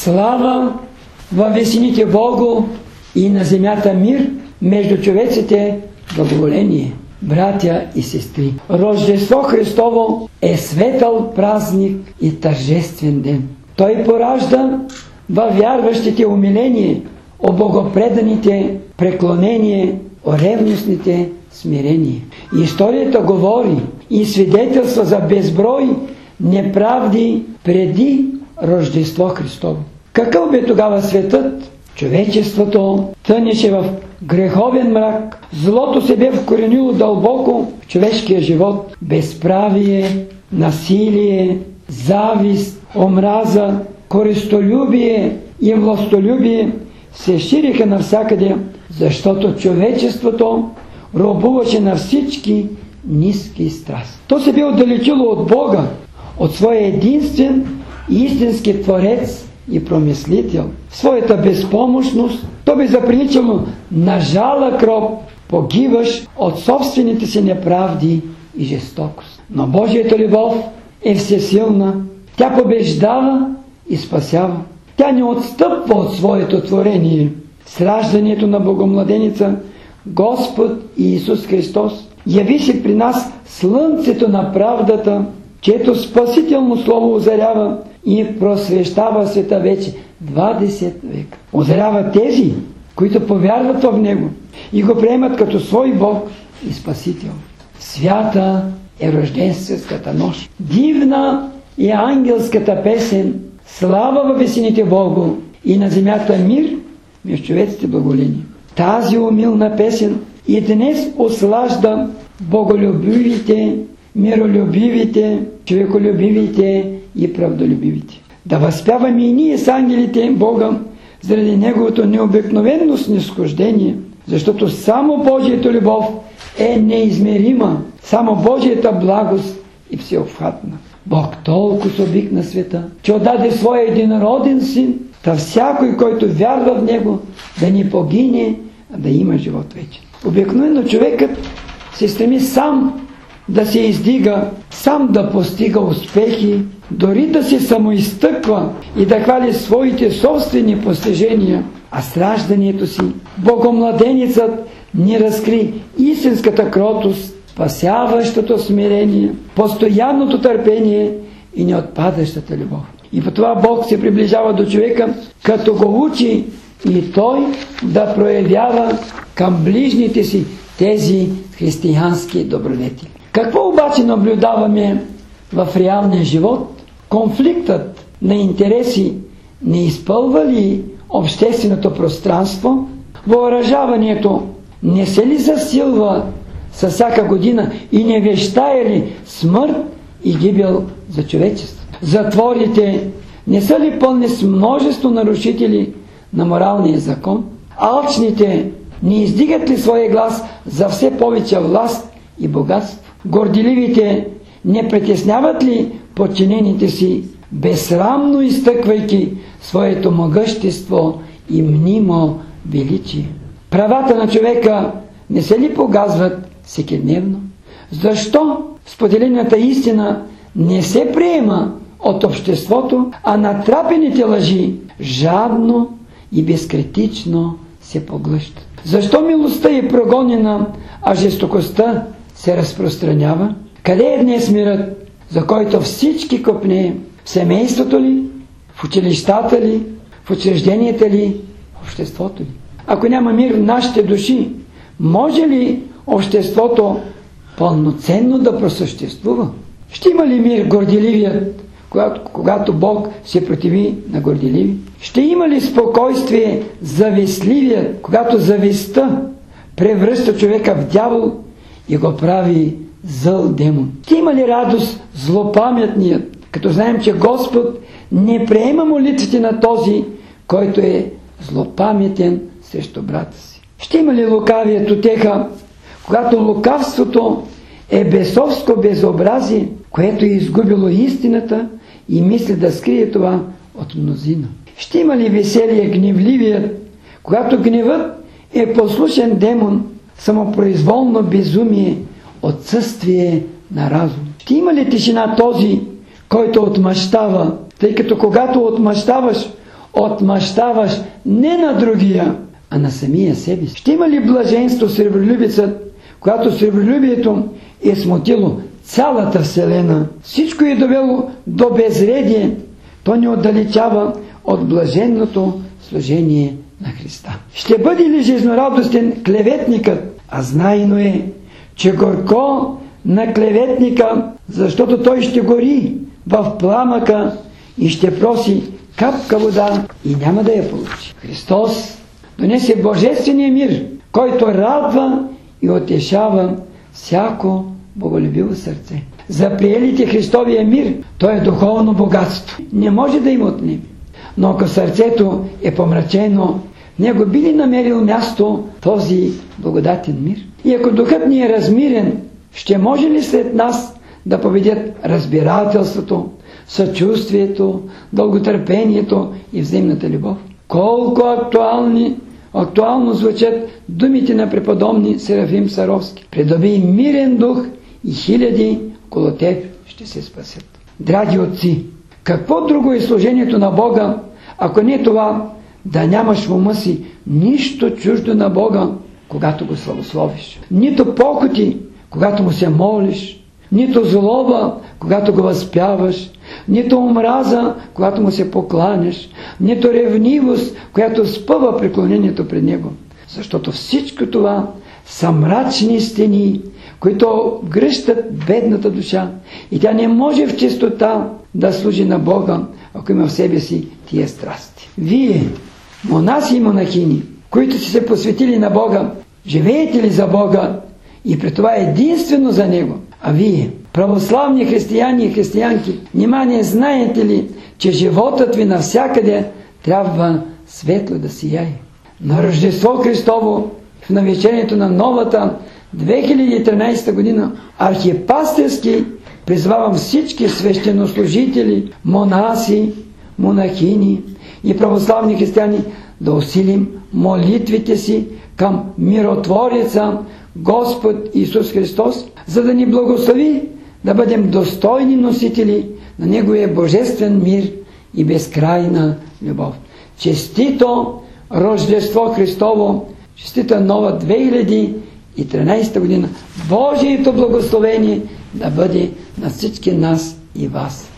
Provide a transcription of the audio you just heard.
Слава във висините Богу и на земята мир, между човеците благоволение. Братя и сестри, Рождество Христово е светъл празник и тържествен ден. Той поражда във вярващите умиление, о богопреданите преклонение, о ревностните смирение. Историята говори и свидетелства за безброй неправди преди Рождество Христово. Какъв бе тогава светът? Човечеството тънеше в греховен мрак, злото се бе вкоренило дълбоко в човешкия живот. Безправие, насилие, завист, омраза, користолюбие и властолюбие се шириха навсякъде, защото човечеството робуваше на всички ниски страсти. То се бе отдалечило от Бога, от своя единствен и истински Творец и промислител. В своята безпомощност то бе заприличало на жалък роб, погиваш от собствените си неправди и жестокост. Но Божията любов е всесилна. Тя побеждава и спасява. Тя не отстъпва от своето творение. С раждането на Богомладеница Господ Иисус Христос яви се при нас слънцето на правдата, чието спасително слово озарява и просвещава света вече 20 века. Озарява тези, които повярват в Него и го приемат като свой Бог и Спасител. Свята е рождественската нощ. Дивна е ангелската песен. Слава във висините Богу и на земята мир, между човеците благоволение. Тази умилна песен и днес ослажда боголюбивите, миролюбивите, човеколюбивите и правдолюбивите. Да възпяваме и ние с ангелите Бога заради Неговото необикновено снизхождение, защото само Божията любов е неизмерима, само Божията благост е всеобхватна. Бог толкова обикна света, че отдаде своя единороден син, та всякой, който вярва в Него, да не погине, а да има живот вечен. Обикновено човекът се стреми сам да се издига, сам да постига успехи, дори да се самоизтъква и да хвали своите собствени постижения, а с раждането си Богомладенецът ни разкри истинската кротост, спасяващото смирение, постоянното търпение и неотпадащата любов. И по това Бог се приближава до човека, като го учи и той да проявява към ближните си тези християнски добродетели. Какво обаче наблюдаваме в реалния живот? Конфликтът на интереси не изпълва ли общественото пространство? Въоръжаването не се ли засилва със всяка година и не вещае ли смърт и гибел за човечеството? Затворите не са ли пълни с множество нарушители на моралния закон? Алчните не издигат ли своя глас за все повече власт и богатство? Горделивите не притесняват ли подчинените си, безсрамно изтъквайки своето могъщество и мнимо величие? Правата на човека не се ли погазват всекидневно? Защо споделената истина не се приема от обществото, а натрапените лъжи жадно и безкритично се поглъщат? Защо милостта е прогонена, а жестокостта се разпространява? Къде е днес мирът, за който всички копнеем? В семейството ли? В училищата ли? В учрежденията ли? В обществото ли? Ако няма мир в нашите души, може ли обществото пълноценно да просъществува? Ще има ли мир горделивият, когато Бог се противи на горделиви? Ще има ли спокойствие завистливият, когато завистта превръща човека в дявол и го прави зъл демон? Ще има ли радост злопаметният, като знаем, че Господ не приема молитвите на този, който е злопаметен срещу брата си? Ще има ли лукавият утеха, когато лукавството е бесовско безобразие, което е изгубило истината и мисли да скрие това от мнозина? Ще има ли веселие гневливият, когато гневът е послушен демон, самопроизволно безумие, отсъствие на разум? Ще има ли тишина този, който отмъщава, тъй като когато отмъщаваш, отмъщаваш не на другия, а на самия себе си. Ще има ли блаженство сребролюбецът, когато сребролюбието е смутило цялата вселена, всичко е довело до безредие, то не отдалечава от блаженното служение на Христа. Ще бъде ли жизнерадостен клеветникът? А знайно е, че горко на клеветника, защото той ще гори в пламъка и ще проси капка вода и няма да я получи. Христос донесе божествения мир, който радва и утешава всяко боголюбиво сърце. За приелите Христовия мир, той е духовно богатство. Не може да им отнеме. Но ако сърцето е помрачено, в него би ли намерил място този благодатен мир? И ако духът ни е размирен, ще може ли след нас да победят разбирателството, съчувствието, дълготърпението и взаимната любов? Колко актуално звучат думите на преподобни Серафим Саровски. Придоби мирен дух и хиляди около теб ще се спасят. Драги отци, какво друго е служението на Бога, ако не това да нямаш в ума си нищо чуждо на Бога, когато го славословиш. Нито похоти, когато му се молиш, нито злоба, когато го възпяваш, нито омраза, когато му се покланяш, нито ревнивост, която спъва преклонението пред него. Защото всичко това са мрачни стени, които гръщат бедната душа и тя не може в чистота да служи на Бога, ако има в себе си тия страсти. Вие, монаси и монахини, които си се посветили на Бога, живеете ли за Бога и при това единствено за Него? А вие, православни християни и християнки, нима не знаете ли, че животът ви навсякъде трябва светло да сияе? На Рождество Христово, в навечерието на новата 2013 година, архипастирски призвавам всички свещенослужители, монаси, монахини и православни християни да усилим молитвите си към Миротвореца Господ Исус Христос, за да ни благослови да бъдем достойни носители на Неговия божествен мир и безкрайна любов. Честито Рождество Христово, честита нова 2013 година. Божието благословение да бъде на всички нас и вас.